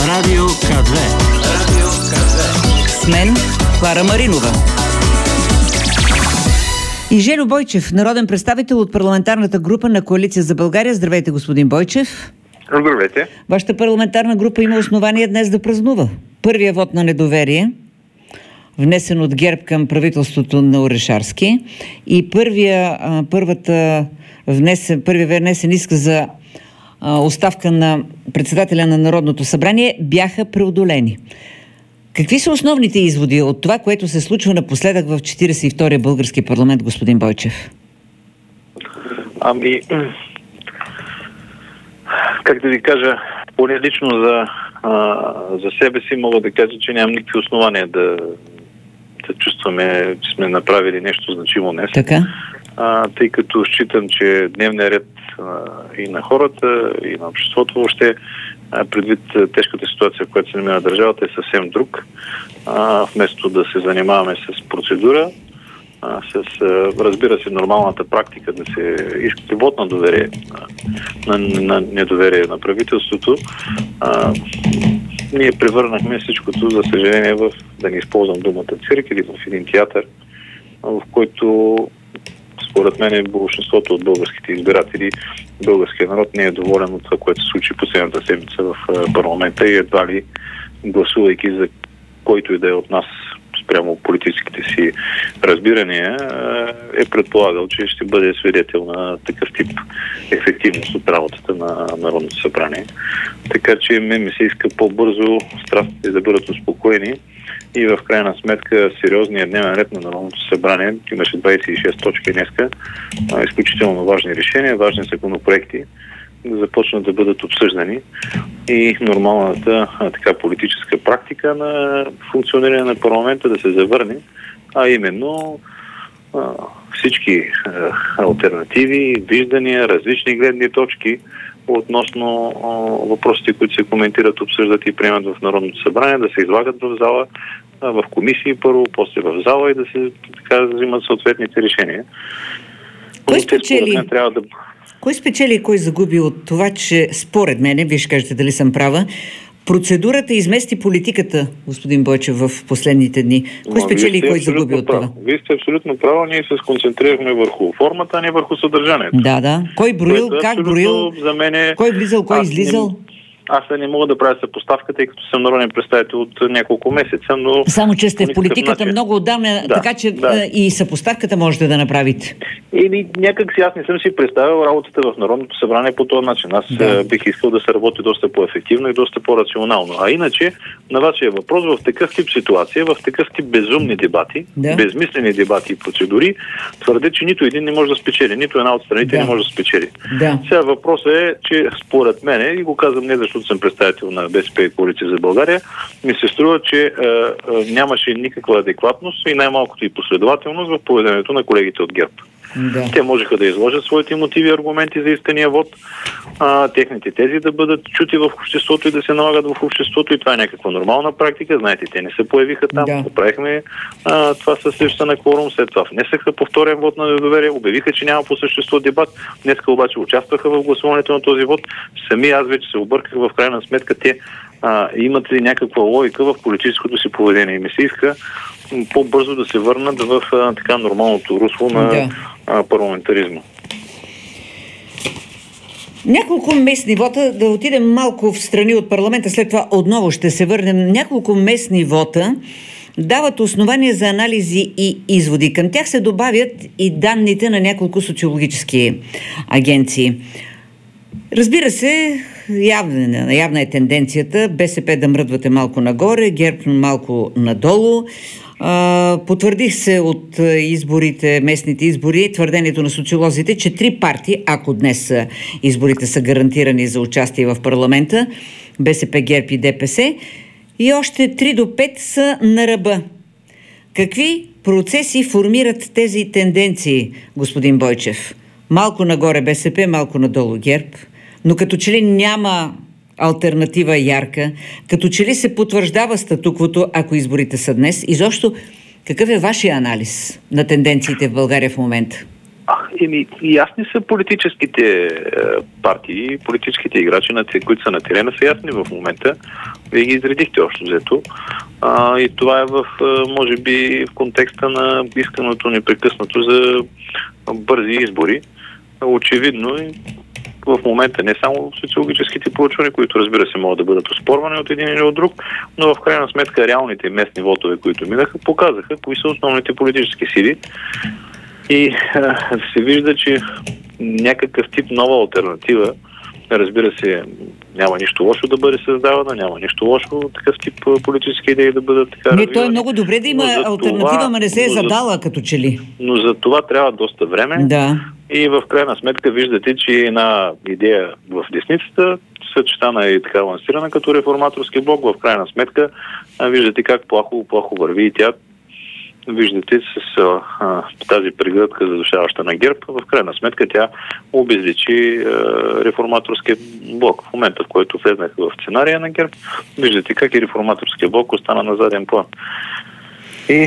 Радио К2. С мен Клара Маринова. И Жельо Бойчев, народен представител от парламентарната група на Коалиция за България. Здравейте, господин Бойчев. Здравейте. Вашата парламентарна група има основание днес да празнува. Първия вод на недоверие, внесен от ГЕРБ към правителството на Орешарски, и първия внесен иск за оставка на председателя на Народното събрание бяха преодолени. Какви са основните изводи от това, което се случва напоследък в 42-я български парламент, господин Бойчев? Как да ви кажа, поне лично за себе си мога да кажа, че нямам никакви основания да чувстваме, че сме направили нещо значимо днес. Така? Тъй като считам, че дневният ред и на хората, и на обществото въобще, предвид тежката ситуация, в която се намира държавата, е съвсем друг. Вместо да се занимаваме с процедура, разбира се, нормалната практика да се иска вот на доверие, на недоверие на правителството, ние превърнахме всичкото, за съжаление, да не използвам думата цирк, или в един театър, в който според мен большинството от българските избиратели, българския народ не е доволен от това, което се случи последната седмица в парламента и едва ли, гласувайки за който и да е от нас спрямо политическите си разбирания, е предполагал, че ще бъде свидетел на такъв тип ефективност от работата на Народното събрание. Така че ми се иска по-бързо страстите да бъдат успокоени и в крайна сметка сериозният дневен ред на Народното събрание, имаше 26 точки днеска, изключително важни решения, важни законопроекти, да започнат да бъдат обсъждани и нормалната политическа практика на функциониране на парламента да се завърне, а именно всички алтернативи, виждания, различни гледни точки относно въпросите, които се коментират, обсъждат и приемат в Народното събрание, да се излагат в зала, в комисии първо, после в зала и да се взимат съответните решения. Кой спечели и кой загуби от това, че според мен, вие ще кажете дали съм права, процедурата измести политиката, господин Бойчев, в последните дни? Кой спечели и кой загуби от това? Вие сте абсолютно права. Ние се сконцентрирахме върху формата, а не върху съдържанието. Да. Кой броил, как броил, кой влизал, кой излизал? Аз не мога да правя съпоставка, тъй като съм народен представител от няколко месеца, но... Само, че сте в политиката много отдавна, така че и съпоставката можете да направите. Или някак си аз не съм си представил работата в Народното събрание по този начин. Аз бих искал да се работи доста по-ефективно и доста по-рационално. А иначе, на вашия въпрос, в такъв тип ситуация, в такъв тип безумни дебати, безмислени дебати и процедури, твърде, че нито един не може да спечели, нито една от страните не може да спечели. Сега въпросът е, че според мен, и го казвам не защото съм представител на БСП и Коалиция за България, ми се струва, че нямаше никаква адекватност и най-малкото и последователност в поведението на колегите от ГЕРБ. Те можеха да изложат своите мотиви и аргументи за искания вод, техните тези да бъдат чути в обществото и да се налагат в обществото, и това е някаква нормална практика. Знаете, те не се появиха там, поправихме това със липса на кворум, след това внесаха повторен вод на недоверие, обявиха, че няма по същество дебат, днеска обаче участваха в гласуването на този вод. Сами аз вече се обърках, в крайна сметка те имат ли някаква логика в политическото си поведение и ми се иска по-бързо да се върнат в така нормалното русло на парламентаризма. Няколко местни вота, да отидем малко в страни от парламента, след това отново ще се върнем. Няколко местни вота дават основания за анализи и изводи. Към тях се добавят и данните на няколко социологически агенции. Разбира се, явна е тенденцията БСП да мръдвате малко нагоре, ГЕРБ малко надолу. Потвърдих се от изборите, местните избори, твърдението на социолозите, че 3 партии, ако днес изборите са гарантирани за участие в парламента, БСП, ГЕРБ и ДПС, и още 3 до 5 са на ръба. Какви процеси формират тези тенденции, господин Бойчев? Малко нагоре БСП, малко надолу ГЕРБ, но като че ли няма алтернатива ярка, като че ли се потвърждава статуквото, ако изборите са днес. Изобщо, какъв е вашия анализ на тенденциите в България в момента? Ясни са политическите партии, политическите играчи, които са на терена, са ясни в момента. Вие ги изредихте общо взето. И това е може би в контекста на исканото непрекъснато за бързи избори. Очевидно и в момента не само социологическите проучвания, които разбира се могат да бъдат оспорвани от един или от друг, но в крайна сметка реалните местни вотове, които минаха, показаха кои са основните политически сили. И се вижда, че някакъв тип нова алтернатива, разбира се, няма нищо лошо да бъде създавана, няма нищо лошо такъв тип политически идеи да бъдат така развивани. То е много добре да има алтернатива, ама не се е задала като че ли. Но за това трябва доста време. Да. И в крайна сметка виждате, че една идея в десницата, съчетана и така лансирана като реформаторски блок, в крайна сметка виждате как плахо върви и тя. Виждате с тази прегръдка задушаваща на ГЕРБ, в крайна сметка тя обезличи реформаторския блок. В момента, в който влезнаха в сценария на ГЕРБ, виждате как и реформаторския блок остана на заден план. И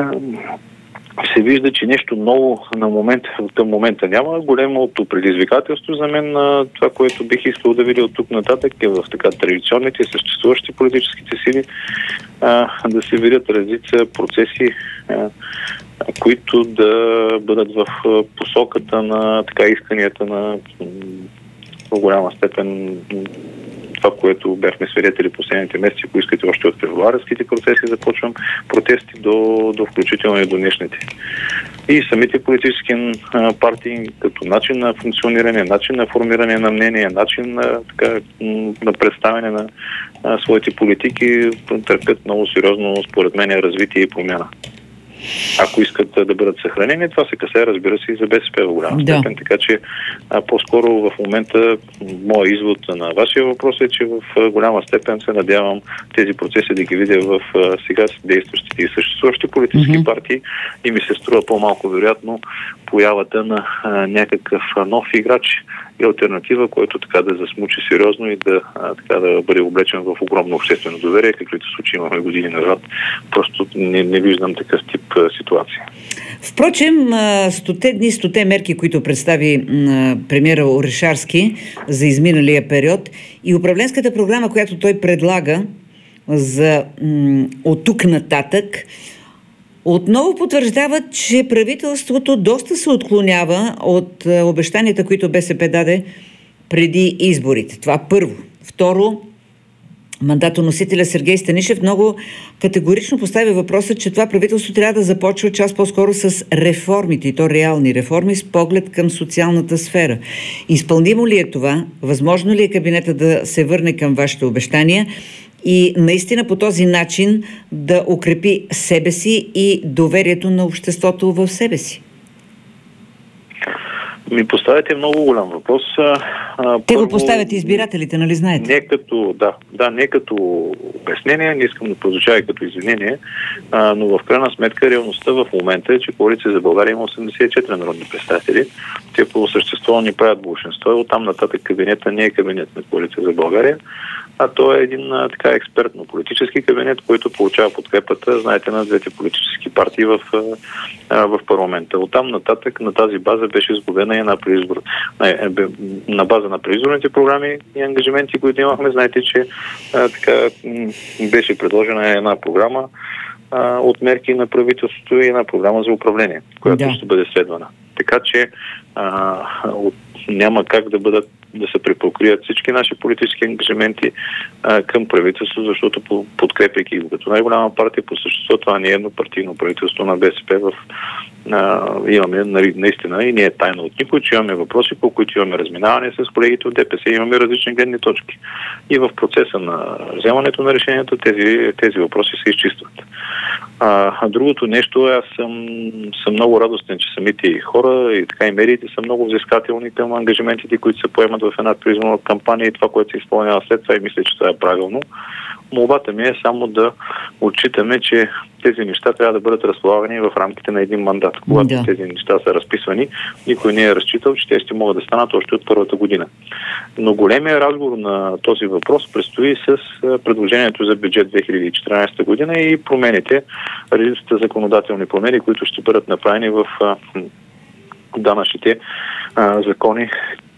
се вижда, че нещо ново към момента няма. Големото предизвикателство за мен на това, което бих искал да видя от тук нататък е в така традиционните и съществуващи политическите сили да се видят редица процеси, които да бъдат в посоката на така исканията на в голяма степен това, което бяхме свидетели последните месеци, ако искате още от февруарските процеси, започвам протести до включително и до днешните. И самите политически партии като начин на функциониране, начин на формиране на мнение, начин на представяне на своите политики търпят много сериозно, според мен, развитие и промяна. Ако искат да бъдат съхранени, това се касае, разбира се, и за БСП в голяма степен. Така че по-скоро в момента моят извод на вашия въпрос е, че в голяма степен се надявам тези процеси да ги видя в сега действащите и съществуващи политически партии и ми се струва по-малко вероятно появата на някакъв нов играч и алтернатива, който така да засмучи сериозно и да бъде облечен в огромно обществено доверие, каквито случаи имахме години назад. Просто не виждам такъв тип ситуация. Впрочем, 100 мерки, които представи премиера Орешарски за изминалия период и управленската програма, която той предлага за от тук нататък, отново потвърждават, че правителството доста се отклонява от обещанията, които БСП даде преди изборите. Това първо. Второ, мандатоносителя Сергей Станишев много категорично постави въпроса, че това правителство трябва да започва час по-скоро с реформите, и то реални реформи, с поглед към социалната сфера. Изпълнимо ли е това? Възможно ли е кабинета да се върне към вашите обещания и наистина по този начин да укрепи себе си и доверието на обществото в себе си? Ми поставяте много голям въпрос. Те го поставят избирателите, нали знаете? Не като обяснение, не искам да прозвучава като извинение, но в крайна сметка реалността в момента е, че Коалиция за България има 84 народни представители. Те по същество ни правят болшинство и оттам нататък кабинета не е кабинет на Коалиция за България, а то е един експертно-политически кабинет, който получава подкрепата, знаете, на двете политически партии в парламента. Оттам нататък на тази база беше изгубена и на база на предизборните програми и ангажименти, които имахме. Знаете, че беше предложена една програма от мерки на правителството и една програма за управление, която ще бъде следвана. Така че няма как да се препокрият всички наши политически ангажименти към правителство, защото подкрепяйки го като най-голяма партия, по същество това не е еднопартийно правителство на БСП. Имаме наистина и не е тайна от никой, че имаме въпроси, по които имаме разминаване с колегите от ДПС, имаме различни гледни точки. И в процеса на вземането на решението тези въпроси се изчистват. Другото нещо, аз съм много радостен, че самите хора и така и медиите са много взискателни към ангажиментите, които се поемат в една предизборна кампания и това, което се изпълнява след това, и мисля, че това е правилно. Молбата ми е само да отчитаме, че тези неща трябва да бъдат разполагани в рамките на един мандат. Когато тези неща са разписвани, никой не е разчитал, че те ще могат да станат още от първата година. Но големия разговор на този въпрос предстои с предложението за бюджет 2014 година и промените, редицата законодателни промени, които ще бъдат направени в данъчните закони,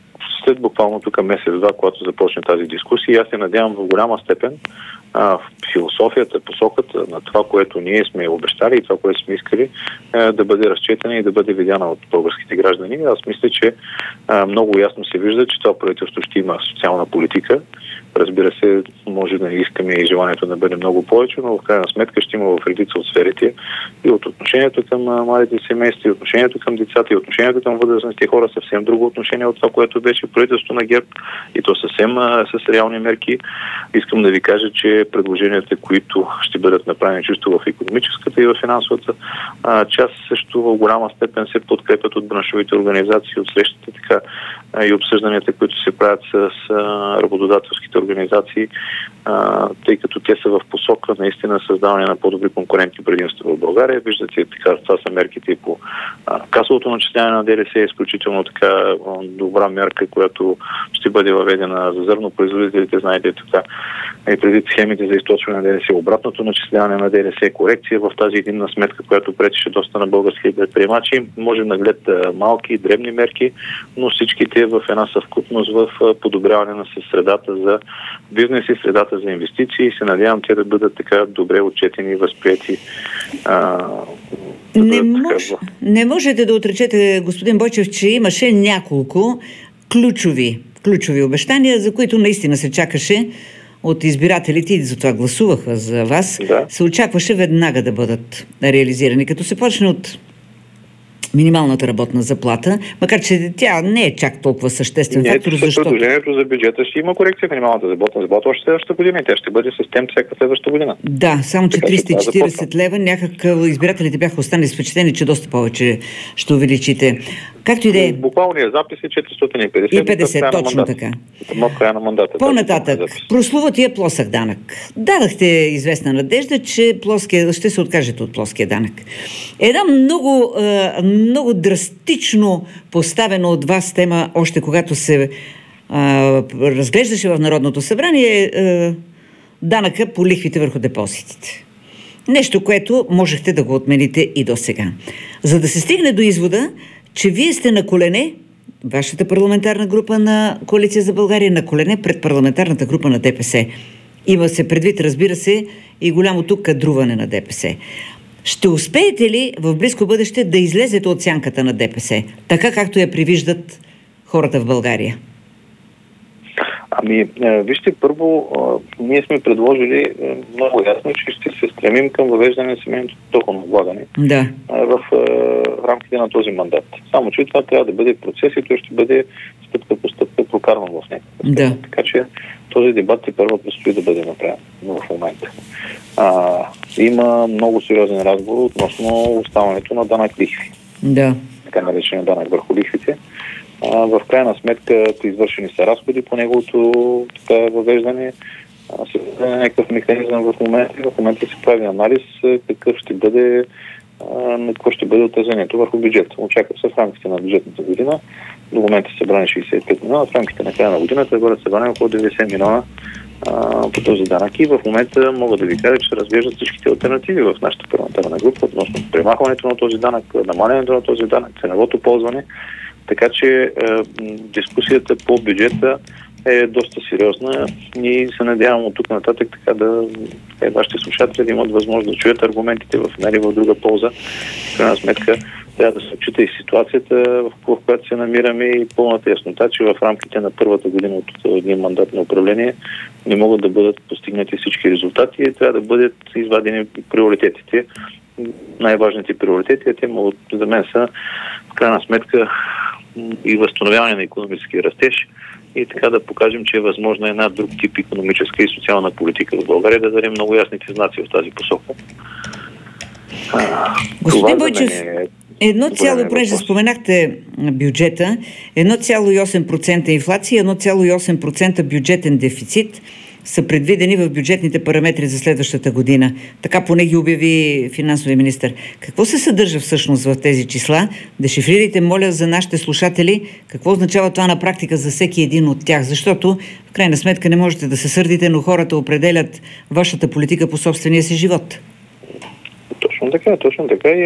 след буквално тук месец-два, когато започне тази дискусия. Аз се надявам в голяма степен в философията, посоката на това, което ние сме обещали и това, което сме искали, да бъде разчетена и да бъде видяна от българските граждани. Аз мисля, че много ясно се вижда, че това правителство ще има социална политика. Разбира се, може да не искаме и желанието да бъде много повече, но в крайна сметка ще има в редица от сферите и от отношението към младите семейства, и отношението към децата, и отношението към възрастните хора, съвсем друго отношение от това, което беше правителство на ГЕРБ, и то съвсем с реални мерки. Искам да ви кажа, че предложенията, които ще бъдат направени чисто в икономическата и в финансовата част, също в голяма степен се подкрепят от браншовите организации, от срещите, така и обсъжданията, които се правят с работодателските организации, тъй като те са в посока наистина създаване на по-добри конкурентни предимства в България. Виждате, така, това са мерките и по касовото начисляване на ДДС, изключително така добра мерка, която ще бъде въведена за зърнопроизводителите, знаете, така и преди схемите за източване на ДДС, обратното начисляване на ДДС, корекция в тази единна сметка, която пречеше доста на български предприемачи. Може да наглед малки и дребни мерки, но всичките в една съвкупност в подобряване на средата за бизнес и средата за инвестиции. Се надявам те да бъдат така добре отчетени и възприяти. Не можете да отречете, господин Бойчев, че имаше няколко ключови обещания, за които наистина се чакаше от избирателите и затова гласуваха за вас. Да. Се очакваше веднага да бъдат реализирани. Като се почне от минималната работна заплата, макар че тя не е чак толкова съществен фактор, защото... Предложението за бюджета ще има корекция в минималната работна заплата още следващата година и тя ще бъде с темп всяка следващата година. Да, само че 340 лева някак избирателите бяха останали с впечатление, че доста повече ще увеличите. Както и да е. Буквалният запис е 450. И 50, точно така. Края на мандата. По-нататък, прословутия плосък данък. Дадахте известна надежда, че ще се откажете от плоския данък. Една много драстично поставена от вас тема, още когато се разглеждаше в Народното събрание, данъка по лихвите върху депозитите. Нещо, което можехте да го отмените и до сега. За да се стигне до извода, че вие сте на колене, вашата парламентарна група на Коалиция за България на колене пред парламентарната група на ДПС. Има се предвид, разбира се, и голямото кадруване на ДПС. Ще успеете ли в близко бъдеще да излезете от сянката на ДПС, така както я привиждат хората в България? Вижте, първо, ние сме предложили много ясно, че ще се стремим към въвеждане на семейното доходно облагане в рамките на този мандат. Само че това трябва да бъде процес и той ще бъде стъпка по стъпка прокарван в някакъв. Така че този дебат първо предстои да бъде направен в момента. Има много сериозен разговор относно оставането на данък лихви. Така наречен данък върху лихвите. В крайна сметка извършени са разходи по неговото въвеждане. Се въвежда някакъв механизъм в момента. В момента се прави анализ какво ще бъде отразението върху бюджета. Очаква се в рамките на бюджетната година. До момента са събрани 65 милиона. В рамките на края на годината бъдат събрани около 90 милиона по този данък. И в момента мога да ви кажа, че разглеждат всичките алтернативи в нашата парламентарна група относно премахването на този данък, намалянето на този данък, ценовото ползване. Така че дискусията по бюджета е доста сериозна и се надявам от тук нататък така вашите слушатели да имат възможност да чуят аргументите в една или в друга полза. В крайна сметка трябва да се отчита и ситуацията, в която се намираме, и пълната яснота, че в рамките на първата година от един мандат на управление не могат да бъдат постигнати всички резултати и трябва да бъдат извадени приоритетите. Най-важните приоритети, те за мен са в крайна сметка и възстановяване на икономически растеж и така да покажем, че е възможна една друг тип икономическа и социална политика в България, да дадем много ясните знаци в тази посока. Господин Бойчев, понеже споменахте бюджета, 1,8% инфлация, 1,8% бюджетен дефицит са предвидени в бюджетните параметри за следващата година. Така поне ги обяви финансовия министър. Какво се съдържа всъщност в тези числа? Дешифрирайте, моля, за нашите слушатели, какво означава това на практика за всеки един от тях, защото в крайна сметка не можете да се сърдите, но хората определят вашата политика по собствения си живот. Точно така. И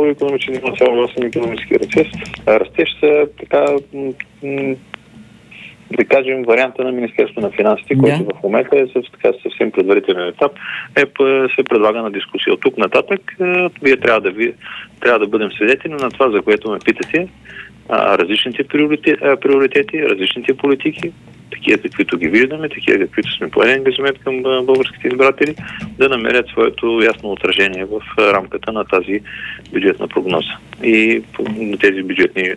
1,8 икономически растеж са така да кажем, варианта на Министерството на финансите, който в момента е съвсем предварителен етап, се предлага на дискусия. От тук нататък вие трябва да бъдем свидетели на това, за което ме питате, различните приоритети, различните политики, такива каквито ги виждаме, такива каквито сме поели ангажимент към българските избиратели, да намерят своето ясно отражение в рамката на тази бюджетна прогноза. И на тези бюджетни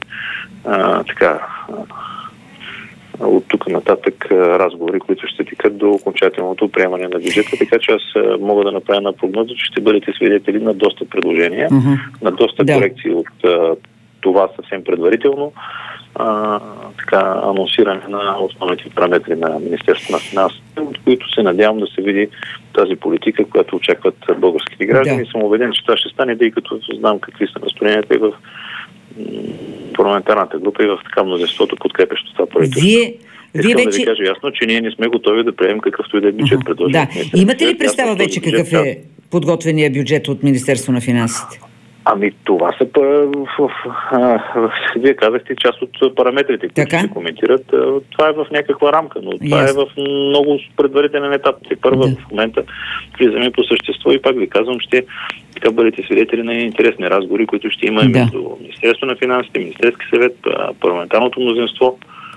от тук нататък разговори, които ще текат до окончателното приемане на бюджета. Така че аз мога да направя на прогноза, че ще бъдете свидетели на доста предложения, на доста корекции от това съвсем предварително анонсиране на основните параметри на Министерството на финансите, от които се надявам да се види тази политика, която очакват българските граждани. Съм убеден, че това ще стане, тъй като знам какви са настроенията и в парламентарната група и в така мнозинството, подкрепящо това правителство. Искам да ви кажа ясно, че ние не сме готови да приемем какъвто и да е бюджет предложен. Имате ли представа вече какъв е подготвения бюджет от Министерство на финансите? Това са, вие казахте, част от параметрите, които се коментират. Това е в някаква рамка, но това е в много предварителен етап. Първа в момента влизаме по същество и пак ви казвам, ще бъдете свидетели на интересни разговори, които ще има между Министерство на финансите, Министерски съвет, парламентарното мнозинство.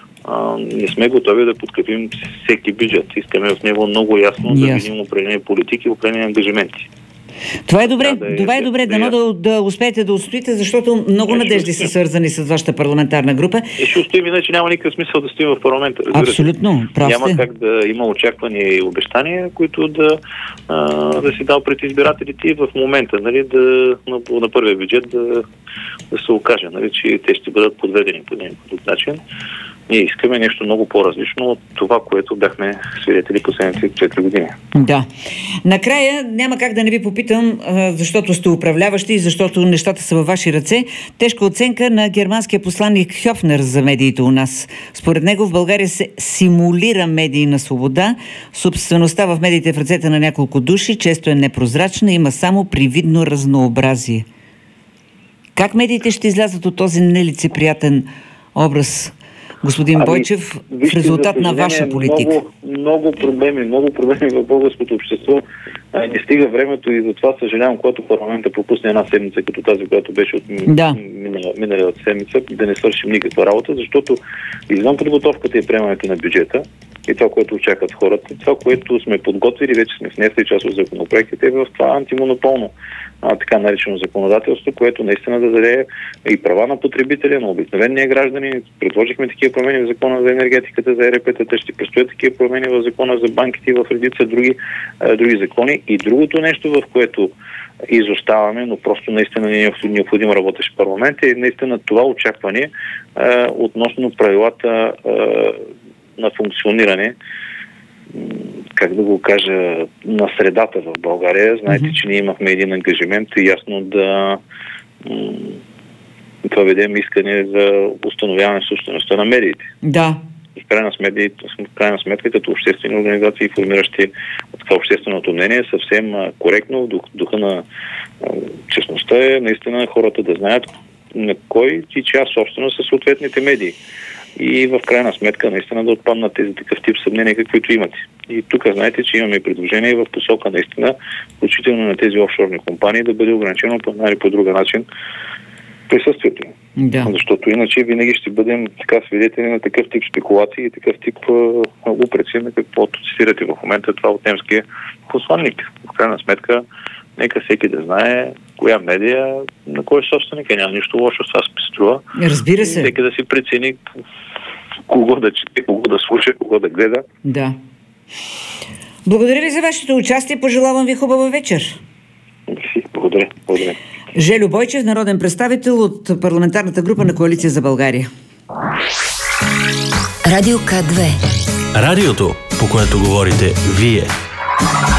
Не сме готови да подкрепим всеки бюджет. Искаме в него много ясно да видим определени политики, определени ангажименти. Това е добре. Дано да успеете да устоите, защото много надежди са свързани с вашата парламентарна група. Ще устоим, иначе няма никакъв смисъл да стоим в парламента. Абсолютно, прав сте. Няма как да има очаквания и обещания, които да си дал пред избирателите и в момента, на първия бюджет да се окаже, че те ще бъдат подведени по някакъв начин. Ние искаме нещо много по-различно от това, което бяхме свидетели последните 4 години. Да. Накрая няма как да не ви попитам, защото сте управляващи и защото нещата са във ваши ръце. Тежка оценка на германския посланник Хьофнер за медиите у нас. Според него в България се симулира медийна свобода. Собствеността в медиите в ръцете на няколко души често е непрозрачна, има само привидно разнообразие. Как медиите ще излязат от този нелицеприятен образ, господин Бойчев, в резултат на ваша политика? Много проблеми в българското общество. Не стига времето и затова съжалявам, когато парламента пропусне една седмица, като тази, която беше от миналата седмица, да не свършим никаква работа, защото извън подготовката и приемането на бюджета и това, което очакват хората, това, което сме подготвили, вече сме внесли част от законопроектите в това антимонополно така наречено законодателство, което наистина да даде и права на потребителя, на обикновения граждани. Предложихме такива промени в закона за енергетиката, за ЕРП-тата, ще предстоят такива промени в закона за банките и в редица други закони. И другото нещо, в което изоставаме, но просто наистина не е необходим работещ парламент, е наистина това очакване относно правилата на функциониране, как да го кажа, на средата в България. Знаете, че ние имахме един ангажимент и ясно да проведем искане за установяване собствеността на медиите. Да. В крайна сметка, като обществени организации, формиращи общественото мнение, съвсем коректно, в духа на честността е наистина хората да знаят на кой и чия собственост са съответните медии. И в крайна сметка наистина да отпаднат тези такъв тип съмнения, каквито имате. И тук знаете, че имаме предложение в посока наистина, включително на тези офшорни компании, да бъде ограничено по една или по друга начин присъствието им. Да. Защото иначе винаги ще бъдем така свидетели на такъв тип спекулации и такъв тип упреци, на каквото цитирате в момента това от немския посланник. В крайна сметка, нека всеки да знае коя медия, на кой е собственик. Няма нищо лошо с това се струва. Разбира се. Всеки да си прецени кого да чете, кого да слуша, кого да гледа. Да. Благодаря ви за вашето участие. Пожелавам ви хубава вечер. Благодаря. Жельо Бойчев, народен представител от парламентарната група на Коалиция за България. Радио К2. Радиото, по което говорите вие.